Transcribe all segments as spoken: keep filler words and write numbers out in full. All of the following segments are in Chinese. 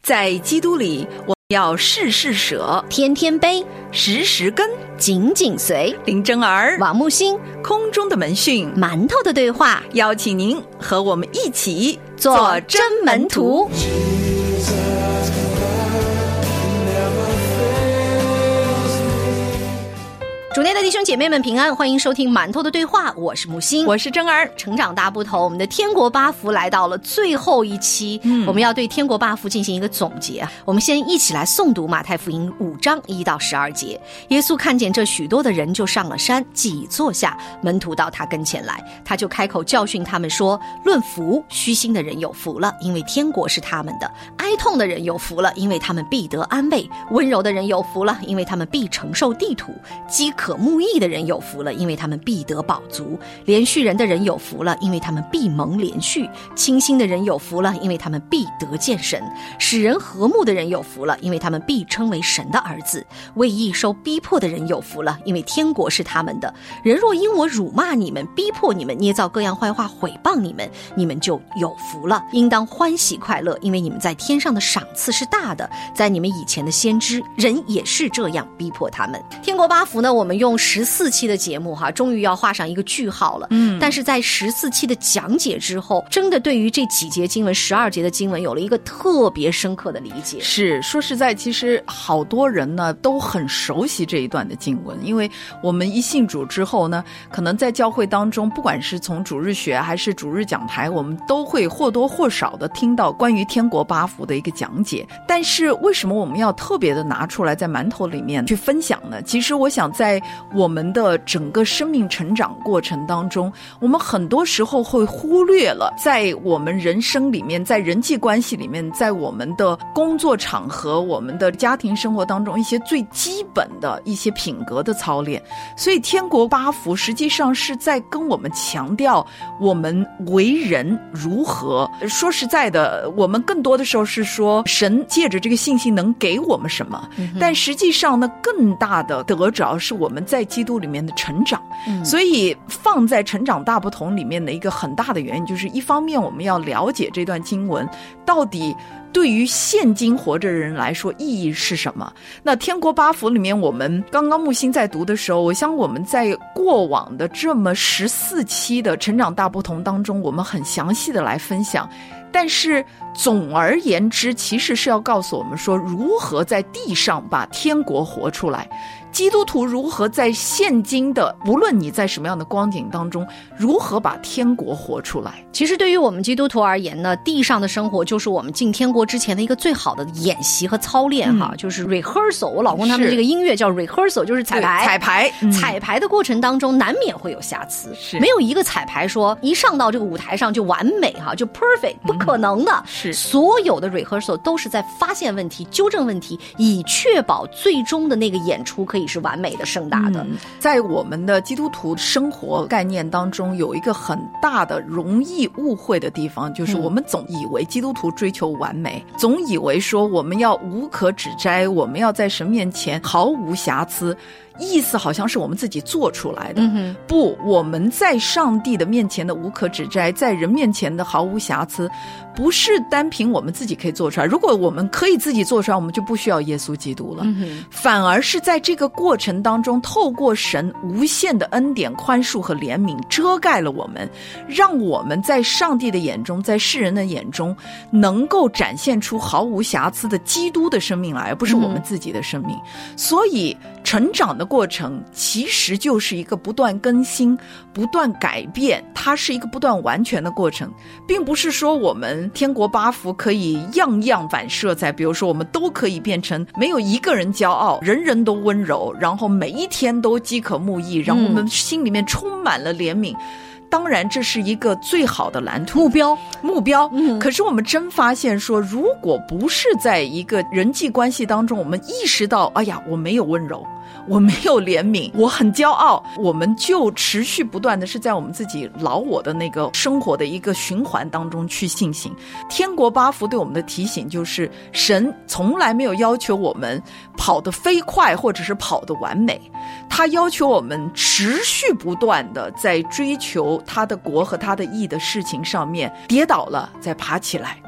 在基督里，我要事事舍， 天天悲， 时时跟， 紧紧随。 林真儿、 王木星， 空中的门讯， 馒头的对话， 邀请您和我们一起做真门徒。主内的弟兄姐妹们平安，欢迎收听馒头的对话，我是木星， 我是真儿。 成长大部头，我们的天国八福来到了最后一期、嗯、我们要对天国八福进行一个总结。我们先一起来诵读马太福音五章一到十二节。耶稣看见这许多的人，就上了山，既已坐下，门徒到他跟前来，他就开口教训他们说，论福，虚心的人有福了，因为天国是他们的；哀痛的人有福了，因为他们必得安慰；温柔的人有福了，因为他们必承受地土；饥渴慕义的人有福了，因为他们必得饱足；连续人的人有福了，因为他们必蒙连续；清心的人有福了，因为他们必得见神；使人和睦的人有福了，因为他们必称为神的儿子；为义受逼迫的人有福了，因为天国是他们的。人若因我辱骂你们，逼迫你们，捏造各样坏话毁谤你们，你们就有福了，应当欢喜快乐，因为你们在天上的赏赐是大的。在你们以前的先知，人也是这样逼迫他们。天国八福呢，我们用十四期的节目哈，终于要画上一个句号了。嗯，但是在十四期的讲解之后，真的对于这几节经文，十二节的经文有了一个特别深刻的理解。 是，说实在，其实好多人呢都很熟悉这一段的经文，因为我们一信主之后呢，可能在教会当中，不管是从主日学还是主日讲台，我们都会或多或少的听到关于天国八福的一个讲解。但是为什么我们要特别的拿出来在馒头里面去分享呢？其实我想在我们的整个生命成长过程当中，我们很多时候会忽略了在我们人生里面，在人际关系里面，在我们的工作场合，我们的家庭生活当中一些最基本的一些品格的操练。所以天国八福实际上是在跟我们强调我们为人如何。说实在的，我们更多的时候是说神借着这个信息能给我们什么、嗯、但实际上呢，更大的得着是我们在基督里面的成长、嗯、所以放在成长大不同里面的一个很大的原因，就是一方面我们要了解这段经文到底对于现今活着的人来说意义是什么。那天国八福里面，我们刚刚木星在读的时候，我想我们在过往的这么十四期的成长大不同当中，我们很详细的来分享，但是总而言之，其实是要告诉我们说，如何在地上把天国活出来。基督徒如何在现今的无论你在什么样的光景当中，如何把天国活出来。 其实对于我们基督徒而言呢，地上的生活就是我们进天国之前的一个最好的演习和操练哈、嗯，就是 rehearsal。 我老公他们这个音乐叫 rehearsal， 就是彩排彩排、嗯、 彩排的过程当中难免会有瑕疵，是没有一个彩排说一上到这个舞台上就完美哈，就 perfect， 不可能的、嗯、是所有的 rehearsal 都是在发现问题、纠正问题，以确保最终的那个演出可以是完美的、盛大的、嗯、 在我们的基督徒生活概念当中，有一个很大的容易误会的地方，就是我们总以为基督徒追求完美、嗯、总以为说我们要无可指摘，我们要在神面前毫无瑕疵，意思好像是我们自己做出来的、嗯、不，我们在上帝的面前的无可指摘，在人面前的毫无瑕疵，不是单凭我们自己可以做出来。如果我们可以自己做出来，我们就不需要耶稣基督了、嗯、反而是在这个过程当中，透过神无限的恩典、宽恕和怜悯遮盖了我们，让我们在上帝的眼中，在世人的眼中，能够展现出毫无瑕疵的基督的生命来，而不是我们自己的生命、嗯、所以成长的过程其实就是一个不断更新、不断改变，它是一个不断完全的过程，并不是说我们天国八福可以样样反射在，比如说我们都可以变成没有一个人骄傲，人人都温柔，然后每一天都饥渴慕义，然后我们心里面充满了怜悯、嗯，当然这是一个最好的蓝图目标目标、嗯、可是我们真发现说，如果不是在一个人际关系当中，我们意识到哎呀我没有温柔，我没有怜悯，我很骄傲，我们就持续不断的是在我们自己老我的那个生活的一个循环当中去进行。天国八福对我们的提醒就是，神从来没有要求我们跑得飞快或者是跑得完美，他要求我们持续不断的在追求他的国和他的义的事情上面，跌倒了再爬起来，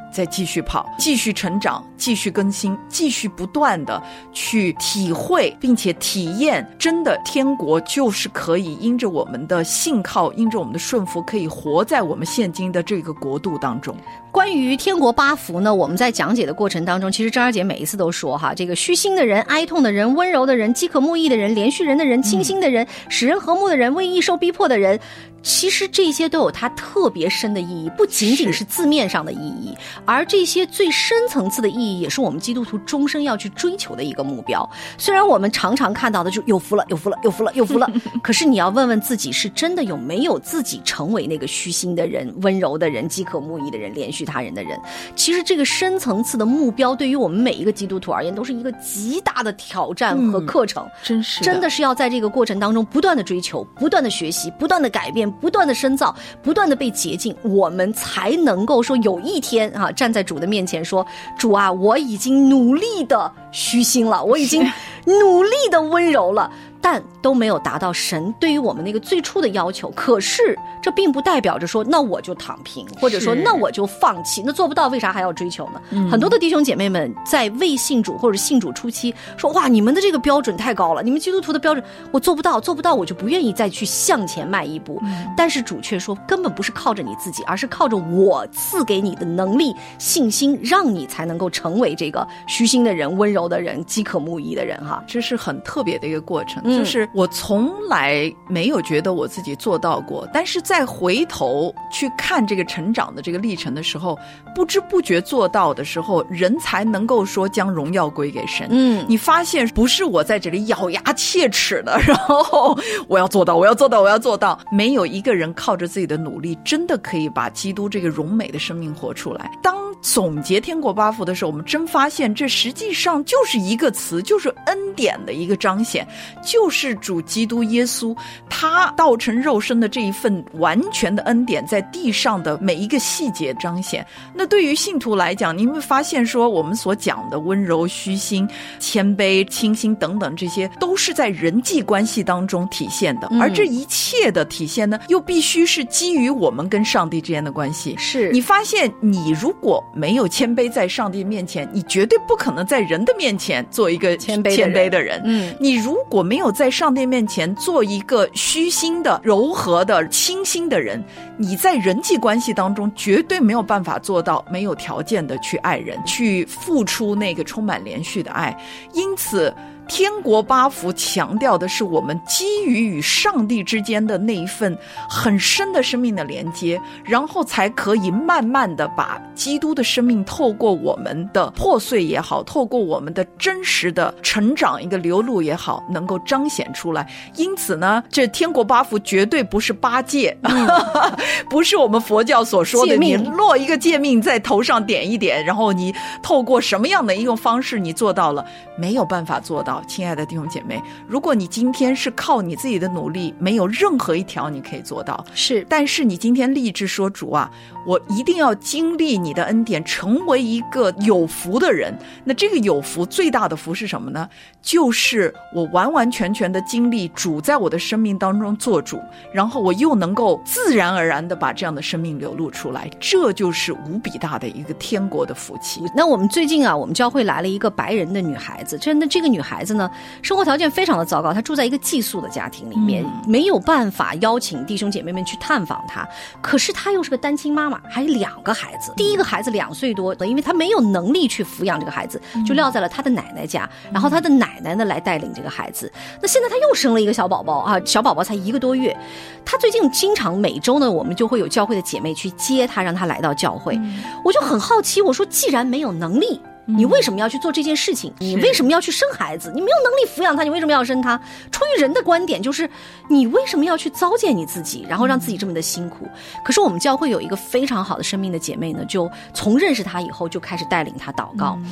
再继续跑，继续成长，继续更新，继续不断的去体会并且体验，真的天国就是可以因着我们的信靠，因着我们的顺服，可以活在我们现今的这个国度当中。 关于天国八福呢，我们在讲解的过程当中，其实张二姐每一次都说哈，这个虚心的人、哀痛的人、温柔的人、饥渴慕义的人、连续人的人、清心的人、嗯、使人和睦的人、为义受逼迫的人，其实这些都有它特别深的意义，不仅仅是字面上的意义，而这些最深层次的意义也是我们基督徒终生要去追求的一个目标。虽然我们常常看到的就有福了有福了有福了有福了可是你要问问自己，是真的有没有自己成为那个虚心的人、温柔的人、饥渴慕义的人、连续他人的人。其实这个深层次的目标对于我们每一个基督徒而言都是一个极大的挑战和课程、嗯、 真是的真的是要在这个过程当中不断的追求，不断的学习，不断的改变，不断的深造，不断的被洁净，我们才能够说有一天啊，站在主的面前说，主啊，我已经努力的虚心了，我已经努力的温柔了，但都没有达到神对于我们那个最初的要求。可是这并不代表着说那我就躺平，或者说那我就放弃，那做不到为啥还要追求呢、嗯、很多的弟兄姐妹们在未信主或者信主初期说，哇，你们的这个标准太高了，你们基督徒的标准我做不到做不到我就不愿意再去向前迈一步、嗯、但是主却说根本不是靠着你自己，而是靠着我赐给你的能力信心，让你才能够成为这个虚心的人、温柔的人、饥渴慕义的人哈。 这是很特别的一个过程、嗯、就是我从来没有觉得我自己做到过，但是再回头去看这个成长的这个历程的时候，不知不觉做到的时候，人才能够说将荣耀归给神。嗯，你发现不是我在这里咬牙切齿的，然后我要做到我要做到我要做到，没有一个人靠着自己的努力真的可以把基督这个荣美的生命活出来。当总结天国八福的时候，我们真发现这实际上就是一个词，就是恩典的一个彰显，就是主基督耶稣他道成肉身的这一份完全的恩典在地上的每一个细节彰显。那对于信徒来讲，你会发现说我们所讲的温柔、虚心、谦卑、清心等等，这些都是在人际关系当中体现的、嗯、而这一切的体现呢，又必须是基于我们跟上帝之间的关系。 是你发现你如果没有谦卑在上帝面前，你绝对不可能在人的面前做一个谦卑的人, 谦卑的人。嗯，你如果没有在上帝面前做一个虚心的、柔和的、清心的人，你在人际关系当中绝对没有办法做到没有条件的去爱人，去付出那个充满连续的爱。因此天国八福强调的是我们基于与上帝之间的那一份很深的生命的连接，然后才可以慢慢的把基督的生命透过我们的破碎也好，透过我们的真实的成长一个流露也好，能够彰显出来。因此呢，这天国八福绝对不是八戒、嗯、不是我们佛教所说的你落一个戒命在头上点一点，然后你透过什么样的一种方式你做到了，没有办法做到。亲爱的弟兄姐妹，如果你今天是靠你自己的努力，没有任何一条你可以做到， 是， 但是你今天立志说，主啊，我一定要经历你的恩典，成为一个有福的人。那这个有福最大的福是什么呢？就是我完完全全的经历主在我的生命当中做主，然后我又能够自然而然的把这样的生命流露出来，这就是无比大的一个天国的福气。 那我们最近啊，我们教会来了一个白人的女孩子，真的这个女孩子呢，生活条件非常的糟糕，她住在一个寄宿的家庭里面、嗯、没有办法邀请弟兄姐妹们去探访她，可是她又是个单亲妈妈，还有两个孩子，第一个孩子两岁多，因为她没有能力去抚养这个孩子，就撂在了她的奶奶家、嗯、然后她的奶奶呢来带领这个孩子。那现在她又生了一个小宝宝啊，小宝宝才一个多月，她最近经常每周呢我们就会有教会的姐妹去接她，让她来到教会、嗯、我就很好奇，我说既然没有能力，你为什么要去做这件事情？你为什么要去生孩子？你没有能力抚养他，你为什么要生他？出于人的观点，就是你为什么要去糟践你自己，然后让自己这么的辛苦？可是我们教会有一个非常好的生命的姐妹呢，就从认识他以后就开始带领他祷告、嗯、带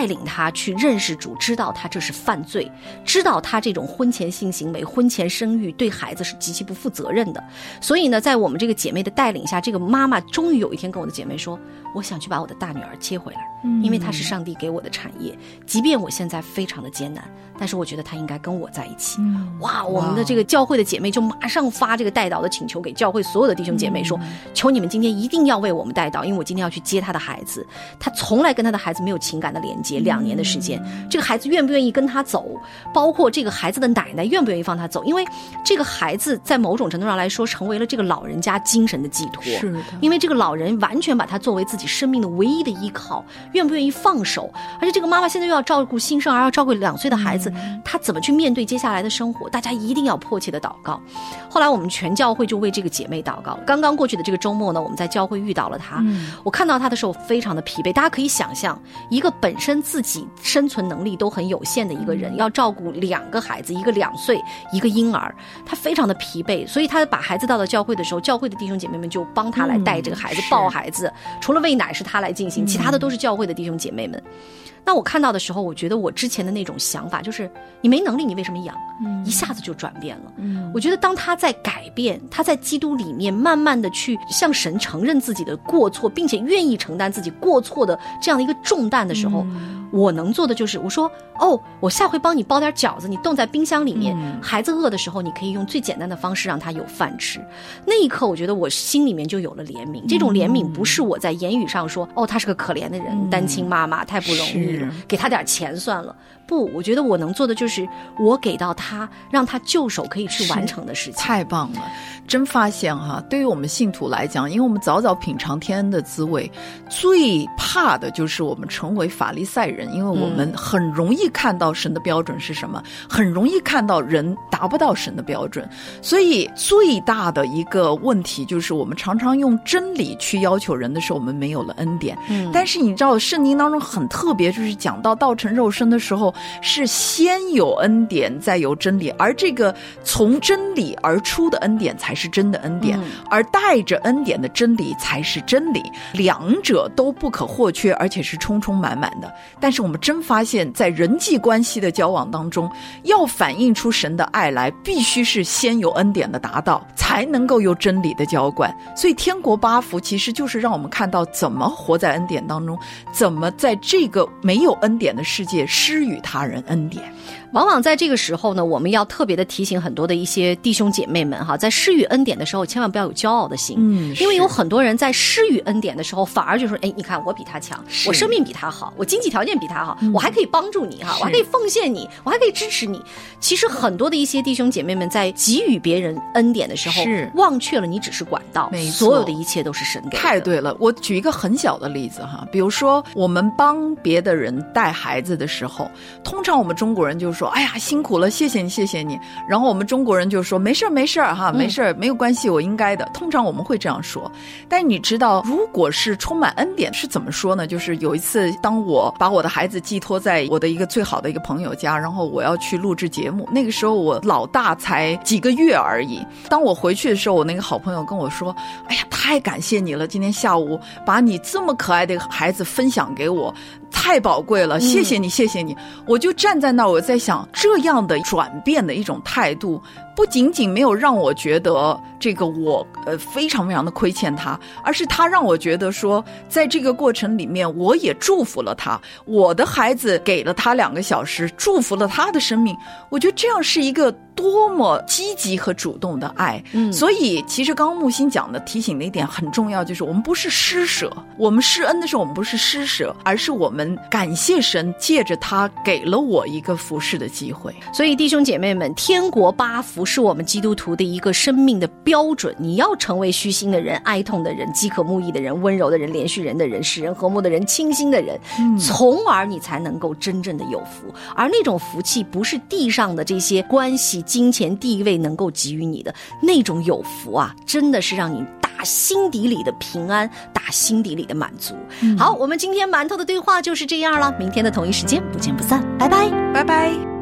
带领他去认识主，知道他这是犯罪，知道他这种婚前性行为、婚前生育对孩子是极其不负责任的。所以呢，在我们这个姐妹的带领下，这个妈妈终于有一天跟我的姐妹说，我想去把我的大女儿接回来，因为她是上帝给我的产业，即便我现在非常的艰难，但是我觉得她应该跟我在一起。嗯、哇，我们的这个教会的姐妹就马上发这个代祷的请求给教会所有的弟兄姐妹说，嗯、求你们今天一定要为我们代祷，因为我今天要去接她的孩子，她从来跟她的孩子没有情感的连接，两年的时间，嗯、这个孩子愿不愿意跟她走，包括这个孩子的奶奶愿不愿意放她走，因为这个孩子在某种程度上来说成为了这个老人家精神的寄托，是的，因为这个老人完全把他作为自己生命的唯一的依靠，愿不愿意放手，而且这个妈妈现在又要照顾新生儿，要照顾两岁的孩子，嗯、她怎么去面对接下来的生活，大家一定要迫切的祷告。后来我们全教会就为这个姐妹祷告。刚刚过去的这个周末呢，我们在教会遇到了她，嗯、我看到她的时候非常的疲惫，大家可以想象一个本身自己生存能力都很有限的一个人，嗯、要照顾两个孩子，一个两岁一个婴儿，她非常的疲惫，所以她把孩子到了教会的时候，教会的弟兄姐妹们就帮她来带这个孩子，嗯、抱孩子，除了喂奶是她来进行，其他的都是教会的弟兄姐妹们。那我看到的时候，我觉得我之前的那种想法就是你没能力你为什么养，嗯、一下子就转变了，嗯、我觉得当他在改变，他在基督里面慢慢的去向神承认自己的过错，并且愿意承担自己过错的这样的一个重担的时候，嗯、我能做的就是我说哦，我下回帮你包点饺子，你冻在冰箱里面，嗯、孩子饿的时候你可以用最简单的方式让他有饭吃。那一刻我觉得我心里面就有了怜悯，这种怜悯不是我在言语上说哦他是个可怜的人，嗯、单亲妈妈太不容易，给他点钱算了，不，我觉得我能做的就是我给到他，让他就手可以去完成的事情。 太棒了，真发现哈，对于我们信徒来讲，因为我们早早品尝天恩的滋味，最怕的就是我们成为法利赛人，因为我们很容易看到神的标准是什么，嗯、很容易看到人达不到神的标准，所以最大的一个问题就是我们常常用真理去要求人的时候，我们没有了恩典。嗯、但是你知道圣经当中很特别，就是讲到道成肉身的时候，是先有恩典再有真理，而这个从真理而出的恩典才是真的恩典，嗯、而带着恩典的真理才是真理，两者都不可或缺，而且是充充满满的。但是我们真发现在人际关系的交往当中，要反映出神的爱来，必须是先有恩典的达到，才能够有真理的浇灌。所以天国八福其实就是让我们看到怎么活在恩典当中，怎么在这个没有恩典的世界施予他人恩典。 往往在这个时候呢，我们要特别的提醒很多的一些弟兄姐妹们哈，在施予恩典的时候，千万不要有骄傲的心，嗯，因为有很多人在施予恩典的时候，反而就说，哎，你看我比他强，我生命比他好，我经济条件比他好，嗯、我还可以帮助你哈，我还可以奉献你，我还可以支持你。其实很多的一些弟兄姐妹们在给予别人恩典的时候，是忘却了你只是管道，所有的一切都是神给的。 太对了，我举一个很小的例子哈，比如说我们帮别的人带孩子的时候，通常我们中国人就说，哎呀辛苦了，谢谢你谢谢你，然后我们中国人就说没事没事哈，没事、嗯、没有关系，我应该的。通常我们会这样说，但你知道如果是充满恩典是怎么说呢？就是有一次当我把我的孩子寄托在我的一个最好的一个朋友家，然后我要去录制节目，那个时候我老大才几个月而已。当我回去的时候，我那个好朋友跟我说，哎呀太感谢你了，今天下午把你这么可爱的孩子分享给我，太宝贵了，谢谢你谢谢你。我就站在那儿，我在想这样的转变的一种态度，不仅仅没有让我觉得这个我呃非常非常的亏欠他，而是他让我觉得说在这个过程里面我也祝福了他，我的孩子给了他两个小时，祝福了他的生命。我觉得这样是一个多么积极和主动的爱。嗯，所以其实刚刚木心讲的提醒的一点很重要，就是我们不是施舍，我们施恩的时候我们不是施舍，而是我们感谢神借着他给了我一个服侍的机会。 所以弟兄姐妹们，天国八福是我们基督徒的一个生命的标准，你要成为虚心的人，哀痛的人，饥渴慕义的人，温柔的人，连续人的人，使人和睦的人，清心的人，嗯、从而你才能够真正的有福。而那种福气不是地上的这些关系金钱地位能够给予你的，那种有福啊，真的是让你打心底里的平安，打心底里的满足。嗯、好，我们今天馒头的对话就是这样了，明天的同一时间不见不散，拜拜， 拜拜。